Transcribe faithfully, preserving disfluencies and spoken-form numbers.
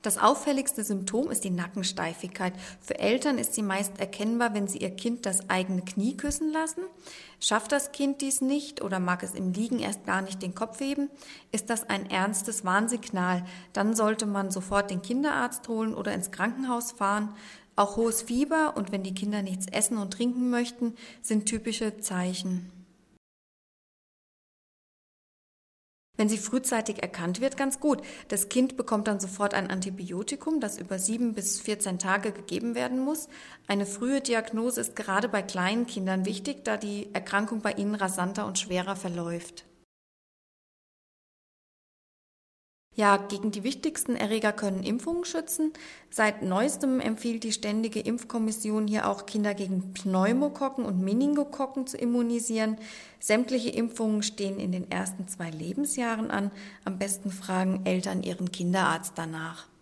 Das auffälligste Symptom ist die Nackensteifigkeit. Für Eltern ist sie meist erkennbar, wenn sie ihr Kind das eigene Knie küssen lassen. Schafft das Kind dies nicht oder mag es im Liegen erst gar nicht den Kopf heben, ist das ein ernstes Warnsignal. Dann sollte man sofort den Kinderarzt holen oder ins Krankenhaus fahren. Auch hohes Fieber und wenn die Kinder nichts essen und trinken möchten, sind typische Zeichen. Wenn sie frühzeitig erkannt wird, ganz gut. Das Kind bekommt dann sofort ein Antibiotikum, das über sieben bis vierzehn Tage gegeben werden muss. Eine frühe Diagnose ist gerade bei kleinen Kindern wichtig, da die Erkrankung bei ihnen rasanter und schwerer verläuft. Ja, gegen die wichtigsten Erreger können Impfungen schützen. Seit neuestem empfiehlt die Ständige Impfkommission hier auch Kinder gegen Pneumokokken und Meningokokken zu immunisieren. Sämtliche Impfungen stehen in den ersten zwei Lebensjahren an. Am besten fragen Eltern ihren Kinderarzt danach.